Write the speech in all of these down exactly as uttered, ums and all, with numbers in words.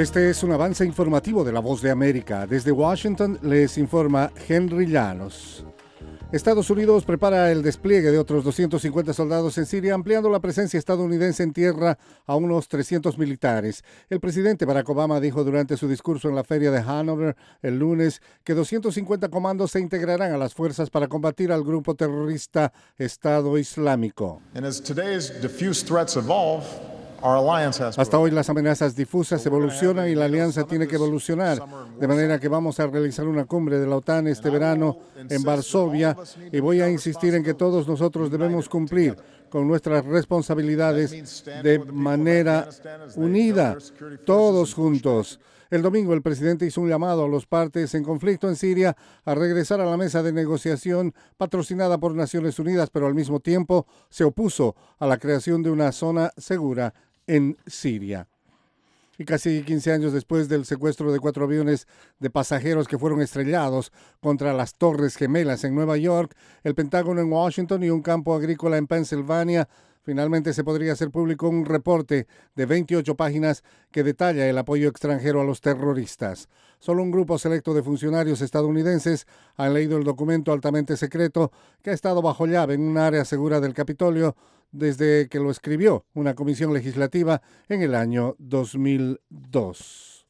Este es un avance informativo de La Voz de América. Desde Washington les informa Henry Llanos. Estados Unidos prepara el despliegue de otros doscientos cincuenta soldados en Siria, ampliando la presencia estadounidense en tierra a unos trescientos militares. El presidente Barack Obama dijo durante su discurso en la feria de Hanover el lunes que doscientos cincuenta comandos se integrarán a las fuerzas para combatir al grupo terrorista Estado Islámico. And as today's diffuse threats evolve, Hasta hoy las amenazas difusas evolucionan y la alianza tiene que evolucionar, de manera que vamos a realizar una cumbre de la OTAN este verano en Varsovia y voy a insistir en que todos nosotros debemos cumplir con nuestras responsabilidades de manera unida, todos juntos. El domingo el presidente hizo un llamado a las partes en conflicto en Siria a regresar a la mesa de negociación patrocinada por Naciones Unidas, pero al mismo tiempo se opuso a la creación de una zona segura en Siria. Y casi quince años después del secuestro de cuatro aviones de pasajeros que fueron estrellados contra las Torres Gemelas en Nueva York, el Pentágono en Washington y un campo agrícola en Pensilvania, finalmente se podría hacer público un reporte de veintiocho páginas que detalla el apoyo extranjero a los terroristas. Solo un grupo selecto de funcionarios estadounidenses han leído el documento altamente secreto que ha estado bajo llave en un área segura del Capitolio desde que lo escribió una comisión legislativa en el año dos mil dos.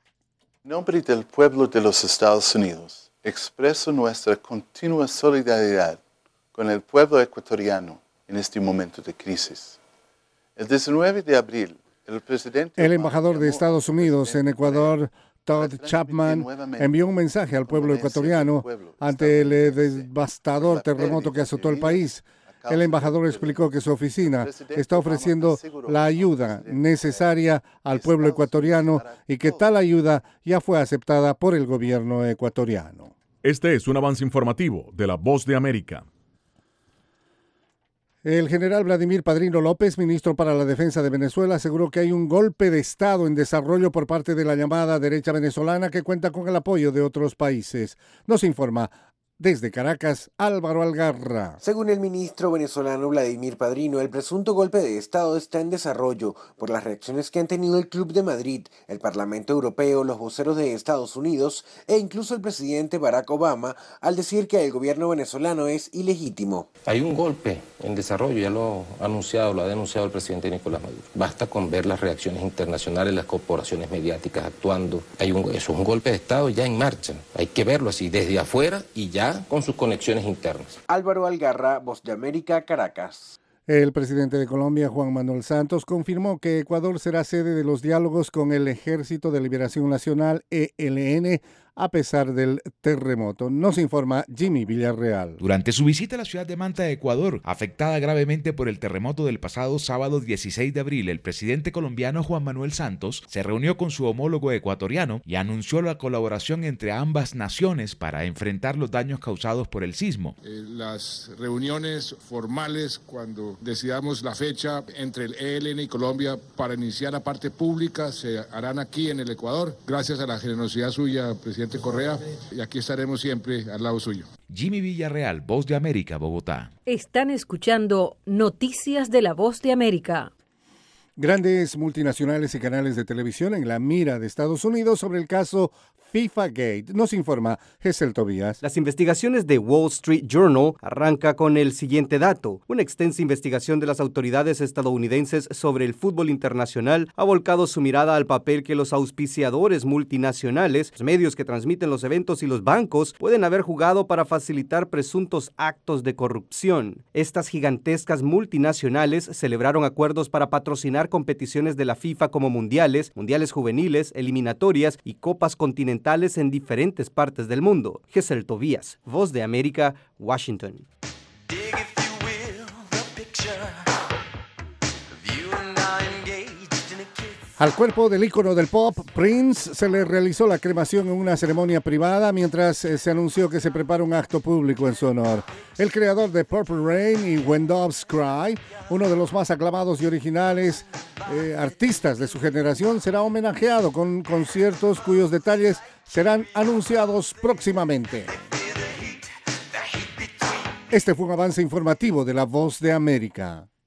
En nombre del pueblo de los Estados Unidos, expreso nuestra continua solidaridad con el pueblo ecuatoriano en este momento de crisis. El diecinueve de abril, el presidente... El embajador de Estados Unidos en Ecuador, Todd Chapman, envió un mensaje al pueblo ecuatoriano ante el devastador terremoto que azotó el país. El embajador explicó que su oficina está ofreciendo la ayuda necesaria al pueblo ecuatoriano y que tal ayuda ya fue aceptada por el gobierno ecuatoriano. Este es un avance informativo de La Voz de América. El general Vladimir Padrino López, ministro para la Defensa de Venezuela, aseguró que hay un golpe de Estado en desarrollo por parte de la llamada derecha venezolana que cuenta con el apoyo de otros países. Nos informa desde Caracas, Álvaro Algarra. Según el ministro venezolano Vladimir Padrino, el presunto golpe de Estado está en desarrollo por las reacciones que han tenido el Club de Madrid, el Parlamento Europeo, los voceros de Estados Unidos e incluso el presidente Barack Obama al decir que el gobierno venezolano es ilegítimo. Hay un golpe en desarrollo, ya lo ha anunciado, lo ha denunciado el presidente Nicolás Maduro. Basta con ver las reacciones internacionales, las corporaciones mediáticas actuando. Hay un, eso es un golpe de Estado ya en marcha. Hay que verlo así, desde afuera y ya con sus conexiones internas. Álvaro Algarra, Voz de América, Caracas. El presidente de Colombia, Juan Manuel Santos, confirmó que Ecuador será sede de los diálogos con el Ejército de Liberación Nacional, E L N, a pesar del terremoto. Nos informa Jimmy Villarreal. Durante su visita a la ciudad de Manta, Ecuador, afectada gravemente por el terremoto del pasado sábado dieciséis de abril, el presidente colombiano Juan Manuel Santos se reunió con su homólogo ecuatoriano y anunció la colaboración entre ambas naciones para enfrentar los daños causados por el sismo. Eh, las reuniones formales, cuando decidamos la fecha entre el E L N y Colombia para iniciar la parte pública, se harán aquí en el Ecuador, gracias a la generosidad suya, presidente Correa, y aquí estaremos siempre al lado suyo. Jimmy Villarreal, Voz de América, Bogotá. Están escuchando Noticias de la Voz de América. Grandes multinacionales y canales de televisión en la mira de Estados Unidos sobre el caso FIFA Gate. Nos informa Gesell Tobías. Las investigaciones de Wall Street Journal arranca con el siguiente dato. Una extensa investigación de las autoridades estadounidenses sobre el fútbol internacional ha volcado su mirada al papel que los auspiciadores multinacionales, los medios que transmiten los eventos y los bancos pueden haber jugado para facilitar presuntos actos de corrupción. Estas gigantescas multinacionales celebraron acuerdos para patrocinar competiciones de la FIFA como mundiales, mundiales juveniles, eliminatorias y copas continentales en diferentes partes del mundo. Gesell Tobías, Voz de América, Washington. Al cuerpo del ícono del pop, Prince, se le realizó la cremación en una ceremonia privada mientras eh, se anunció que se prepara un acto público en su honor. El creador de Purple Rain y When Doves Cry, uno de los más aclamados y originales eh, artistas de su generación, será homenajeado con conciertos cuyos detalles serán anunciados próximamente. Este fue un avance informativo de La Voz de América.